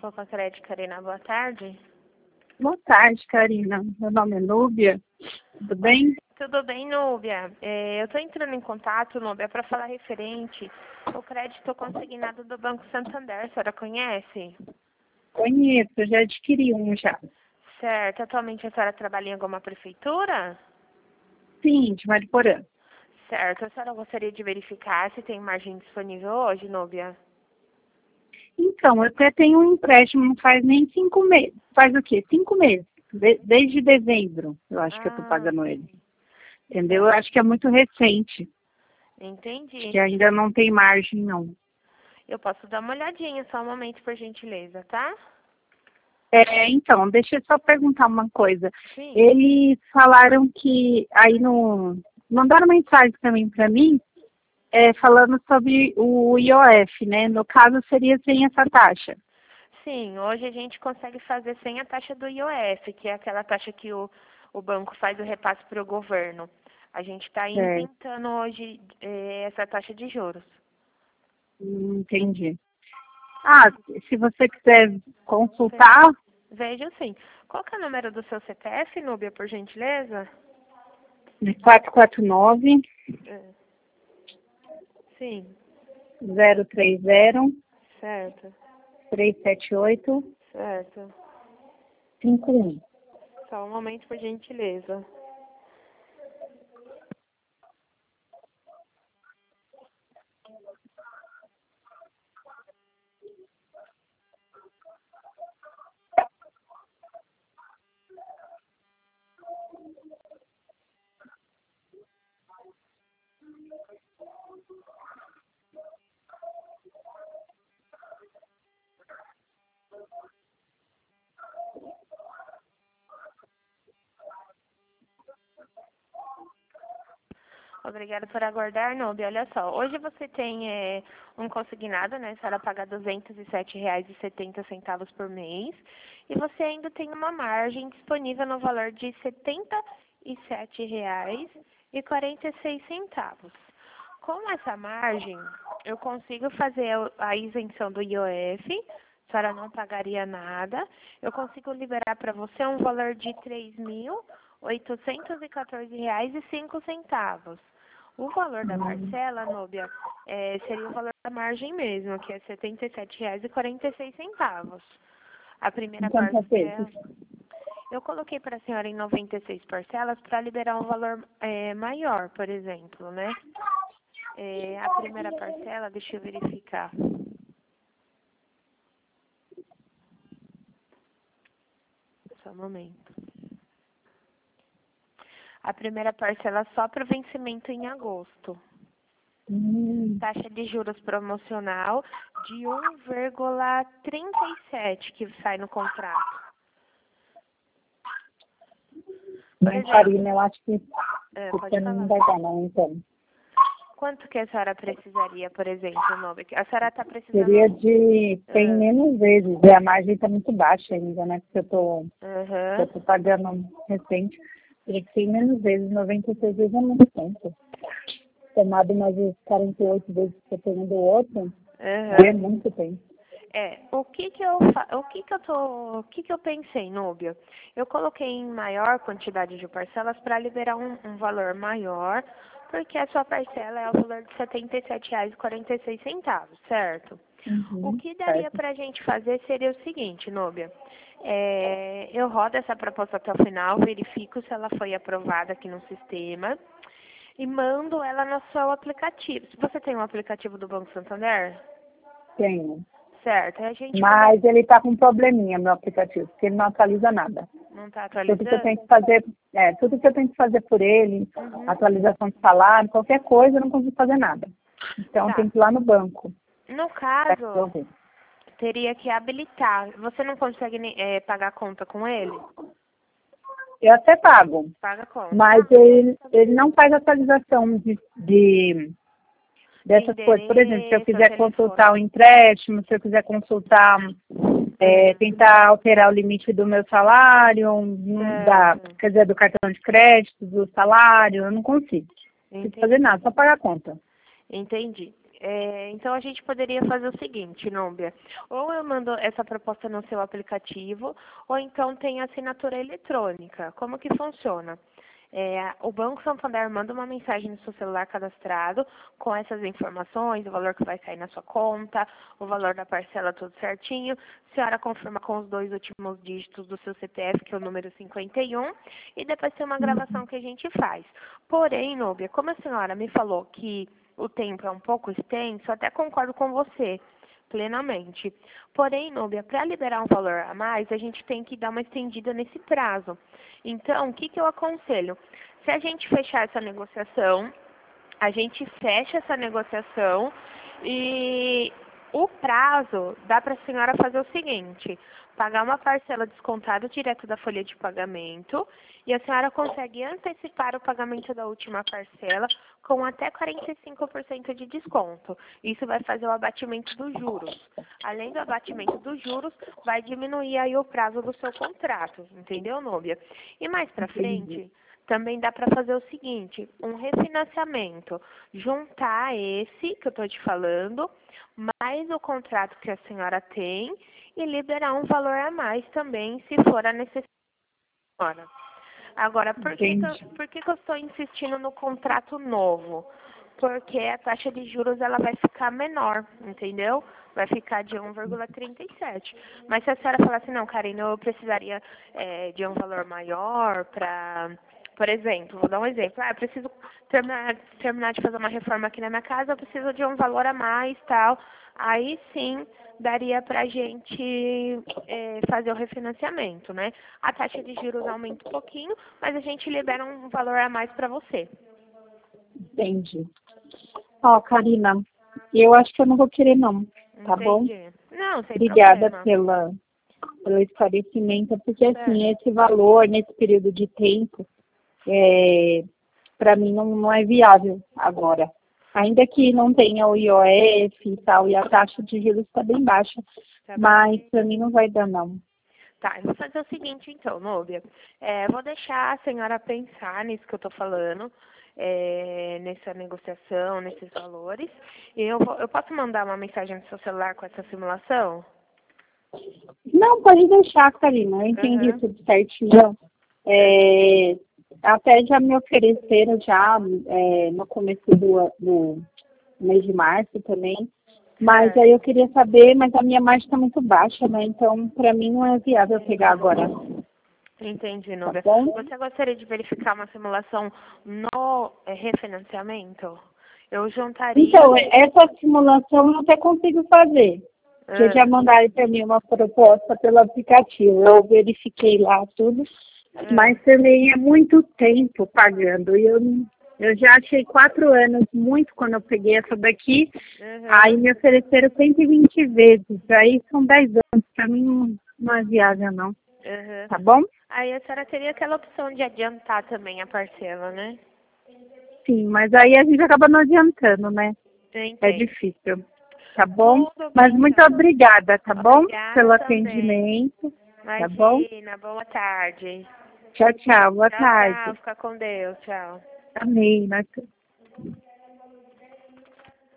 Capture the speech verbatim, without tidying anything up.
Banco com a Crédito, Karina. Boa tarde. Boa tarde, Karina. Meu nome é Núbia. Tudo bem? Tudo bem, Núbia? É, eu estou entrando em contato, Núbia, para falar referente ao crédito consignado do Banco Santander. A senhora conhece? Conheço, eu já adquiri um já. Certo. Atualmente a senhora trabalha em alguma prefeitura? Sim, de Mariporã. Certo. A senhora gostaria de verificar se tem margem disponível hoje, Núbia? Então, eu até tenho um empréstimo, não faz nem cinco meses. Faz o quê? Cinco meses. De- desde dezembro, eu acho que eu estou Ah, pagando ele. Entendeu? Eu certo. acho que é muito recente. Acho Entendi. que ainda não tem margem, não. Eu posso dar uma olhadinha, só um momento, por gentileza, tá? É, então, deixa eu só perguntar uma coisa. Sim. Eles falaram que aí no. Mandaram mensagem também para mim, é, falando sobre o I O F, né? No caso, seria sem essa taxa. Sim, hoje a gente consegue fazer sem a taxa do I O F, que é aquela taxa que o, o banco faz o repasse para o governo. A gente está É, isentando hoje eh, essa taxa de juros. hum, entendi. Ah, se você quiser Ve- consultar, Veja sim. Qual que é o número do seu C P F, Núbia, por gentileza? é quatro quatro nove, É. Sim, zero três zero, certo, três sete oito, certo. cinco um. Só um momento, por gentileza. Obrigada por aguardar, Núbia. Olha só, hoje você tem eh, um consignado, né? A senhora paga duzentos e sete reais e setenta centavos por mês. E você ainda tem uma margem disponível no valor de setenta e sete reais e quarenta e seis centavos. Com essa margem, eu consigo fazer a a isenção do I O F, a senhora não pagaria nada. Eu consigo liberar para você um valor de três mil oitocentos e quatorze reais e cinco centavos. O valor da Hum, parcela, Núbia, eh, seria o valor da margem mesmo, que é setenta e sete reais e quarenta e seis centavos. A primeira Então, tá feito. parcela, eu coloquei para a senhora em noventa e seis parcelas para liberar um valor eh, maior, por exemplo, né? Eh, a primeira parcela, deixa eu verificar. Só um momento. A primeira parcela só para o vencimento em agosto. Hum, Taxa de juros promocional de um vírgula trinta e sete que sai no contrato. Por não, exemplo, Karina, eu acho que é, você pode não falar. vai dar, não, então. Quanto que a senhora precisaria, por exemplo, Nobel? A senhora está Seria precisando... de cem ah, menos vezes, e a margem está muito baixa ainda, né? Porque eu tô, eu Aham. tô pagando recente. Teria que ser menos vezes, noventa e seis vezes é muito tempo. Tomado mais as quarenta e oito vezes que eu tenho do outro, é Aham. muito tempo. É, o que que eu fa... o que que eu tô, o que que eu pensei, Núbia? Eu coloquei em maior quantidade de parcelas para liberar um, um valor maior, porque a sua parcela é o valor de setenta e sete reais e quarenta e seis centavos, certo? O Uhum, que daria certo. para a gente fazer seria o seguinte, Núbia. É, eu rodo essa proposta até o final, verifico se ela foi aprovada aqui no sistema e mando ela no seu aplicativo. Se você tem um aplicativo do Banco Santander, Tenho. certo? Aí a gente manda. Mas ele está com um probleminha, meu aplicativo, porque ele não atualiza nada. Não está Tudo que eu tenho atualizando? que fazer, é, tudo que eu tenho que fazer por ele, Uhum. atualização de salário, qualquer coisa, eu não consigo fazer nada. Então, eu Tá. tenho que ir lá no banco No para caso, resolver. teria que habilitar. Você não consegue eh, pagar a conta com ele? Eu até pago, Paga a conta. mas Ah, ele, ele não faz atualização de, de de dessas coisas. Por exemplo, se eu endereço, quiser telefone. consultar o empréstimo, se eu quiser consultar, é, Uhum. tentar alterar o limite do meu salário, um, da, Certo. quer dizer, do cartão de crédito, do salário, eu não consigo. Não consigo fazer Entendi. nada, só pagar a conta. Entendi. É, então a gente poderia fazer o seguinte, Núbia. Ou eu mando essa proposta no seu aplicativo, ou então tem assinatura eletrônica. Como que funciona? É, o Banco Santander manda uma mensagem no seu celular cadastrado com essas informações, o valor que vai sair na sua conta, o valor da parcela tudo certinho. A senhora confirma com os dois últimos dígitos do seu C P F, que é o número cinquenta e um, e depois tem uma gravação que a gente faz. Porém, Núbia, como a senhora me falou que o tempo é um pouco extenso, até concordo com você plenamente. Porém, Núbia, para liberar um valor a mais, a gente tem que dar uma estendida nesse prazo. Então, o que, que eu aconselho? Se a gente fechar essa negociação, a gente fecha essa negociação e o prazo dá para a senhora fazer o seguinte, pagar uma parcela descontada direto da folha de pagamento e a senhora consegue antecipar o pagamento da última parcela com até quarenta e cinco por cento de desconto. Isso vai fazer o abatimento dos juros. Além do abatimento dos juros, vai diminuir aí o prazo do seu contrato, entendeu, Núbia? E mais para frente, também dá para fazer o seguinte, um refinanciamento, juntar esse que eu estou te falando, mais o contrato que a senhora tem e liberar um valor a mais também, se for a necessidade. Agora, por que, que, eu, por que, que eu estou insistindo no contrato novo? Porque a taxa de juros ela vai ficar menor, entendeu? Vai ficar de um vírgula trinta e sete. Mas se a senhora falar assim, não, Karina, eu precisaria é, de um valor maior para... Por exemplo, vou dar um exemplo. Ah, eu preciso terminar, terminar de fazer uma reforma aqui na minha casa, eu preciso de um valor a mais, tal. Aí sim, daria para a gente é, fazer o refinanciamento, né? A taxa de juros aumenta um pouquinho, mas a gente libera um valor a mais para você. Entendi. Ó, Karina, eu acho que eu não vou querer não, tá Entendi. bom? Não, sem Obrigada problema. pela, pelo esclarecimento, porque assim, É. esse valor, nesse período de tempo, é, para mim não, não é viável agora. Ainda que não tenha o I O F e tal, e a taxa de juros está bem baixa, Tá mas bem. para mim não vai dar não. Tá, eu vou fazer o seguinte então, Núbia. É, vou deixar a senhora pensar nisso que eu tô falando, é, nessa negociação, nesses valores. E eu, vou, eu posso mandar uma mensagem no seu celular com essa simulação? Não, pode deixar, Karina, eu entendi Aham. tudo certinho. É, até já me ofereceram já é, no começo do, do mês de março também, mas Certo. aí eu queria saber, mas a minha margem está muito baixa, né? Então, para mim não é viável pegar agora, Entendi, tá Núbia. bom? Você gostaria de verificar uma simulação no é, refinanciamento? Eu juntaria... Então, essa simulação eu até consigo fazer, que já Ah, mandaram para mim uma proposta pelo aplicativo. Eu verifiquei lá tudo, ah, mas também é muito tempo pagando. E eu, não- eu já achei quatro anos muito quando eu peguei essa daqui, aí aham, me ofereceram cento e vinte vezes. Aí são dez anos, para mim não, não é viável não, aham. tá bom? Aí a senhora teria aquela opção de adiantar também a parcela, né? Sim, mas aí a gente acaba não adiantando, né? Eu É entendo. difícil, tá bom? Tudo Mas bem, muito então. obrigada, tá bom? Pelo Obrigada também. atendimento, tá bom? Imagina, boa tarde. Tchau, tchau, boa Tchau, tchau. tarde. Fica com Deus. Tchau. Amém. Nós